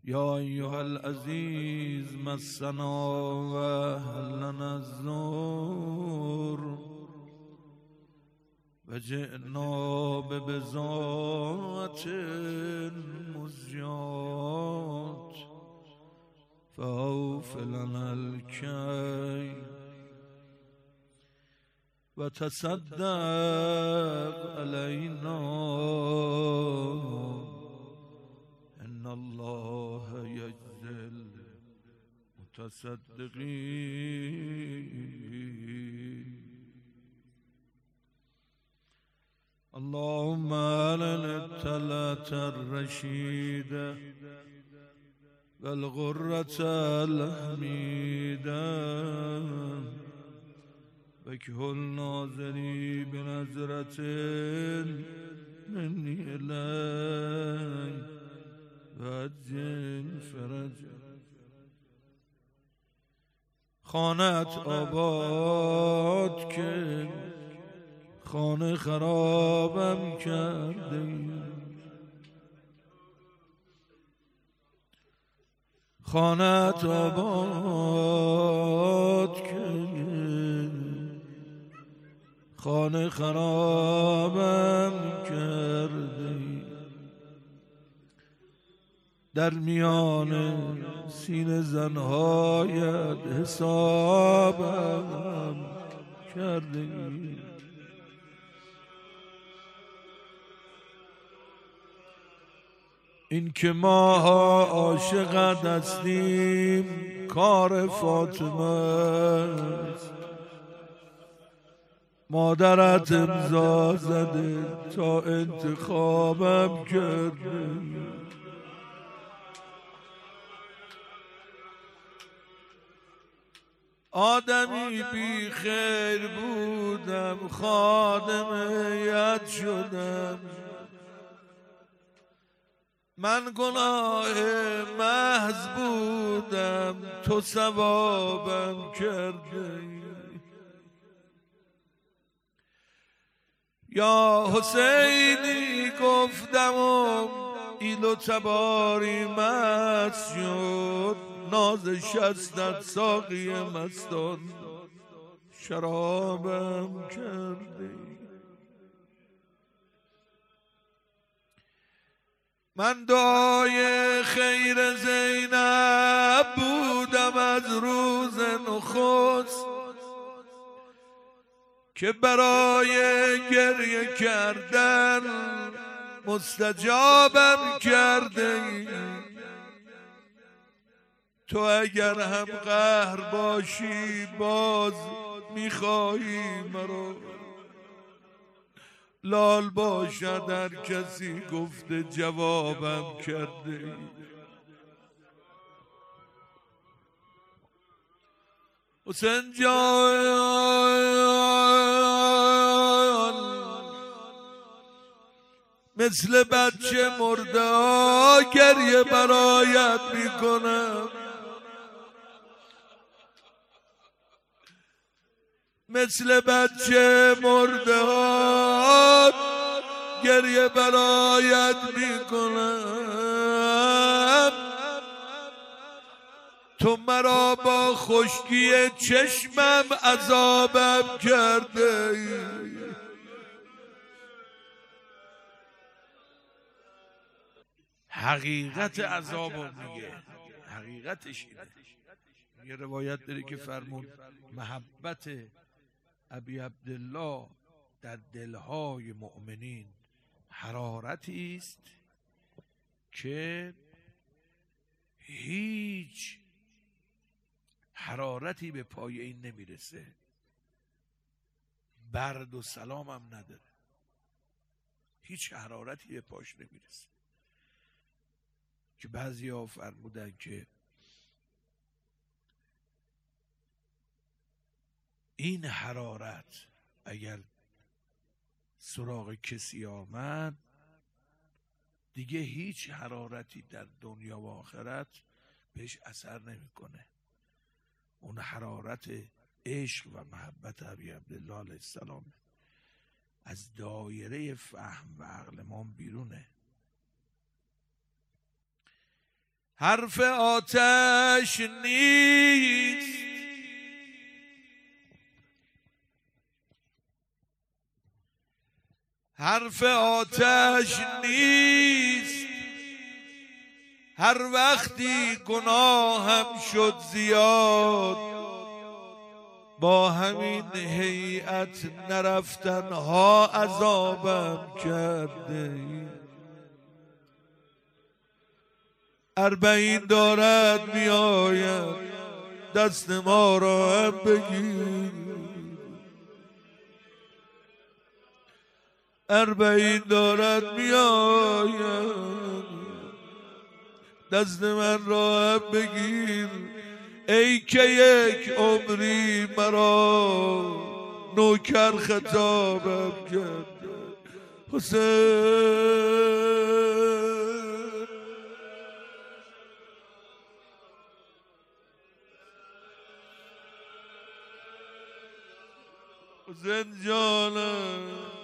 یا ایها العزیز مسنا و اهلنا الزور و جئنا ببضاعة مزجاة فأوف لنا الكيل و تصدق علینا ان الله یجزی المتصدقین. اللهم علن الطلعة الرشيدة والغرة الحميدة وكهل ناظري بنظرة مني إليك وعجل فرجا. خانت آباد که خانه خرابم کرده، خانت آباد که خانه خرابم کرده، در میان سینه زنهایت حسابم کرده. این که ماها عاشقت هستیم کار فاطمه است، مادرت امضا زده تا انتخابم کرده. آدمی بی خیر بودم خادم هیئت شدم، من گناه محض بودم تو ثوابم کرده. یا حسینی گفتم و ایل و تباری مست شد، ناز شستت ساقی مستان شرابم کرده. من دعای خیر زینب بودم از روز نخست که برای گریه کردن مستجابم کرده. تو اگر هم قهر باشی باز میخواهی مرا، لال باشد هر کسی گفته جوابم کرده. حسین جان مثل بچه مرده ها گریه برایت میکنم، مثل بچه مرده ها گریه برایت میکنم. تو مرا با خشکی چشمم عذابم کرده. حقیقت عذابو میگه، حقیقتش اینه. یه روایت داره که فرمود محبت ابی عبدالله در دلهای مؤمنین حرارتی است که هیچ حرارتی به پای این نمیرسه، برد و سلام هم نداره، هیچ حرارتی به پاش نمیرسه. که بعضی ها فرمودن که این حرارت اگر سراغ کسی آمد دیگه هیچ حرارتی در دنیا و آخرت بهش اثر نمیکنه. اون حرارت عشق و محبت ابی عبدالله علیه السلام از دایره فهم و عقل ما بیرونه. حرف آتش نیست، حرف آتش نیست. هر وقتی گناهم شد زیاد، با همین هیئت نرفتنها عذابم کرده. 40 دارد میآید دست ما را هم بگیر. 40 دارد میآید دست من را هم بگیر. ای که یک عمری مرا نوکر خطابم کرد. حسین حسین جانم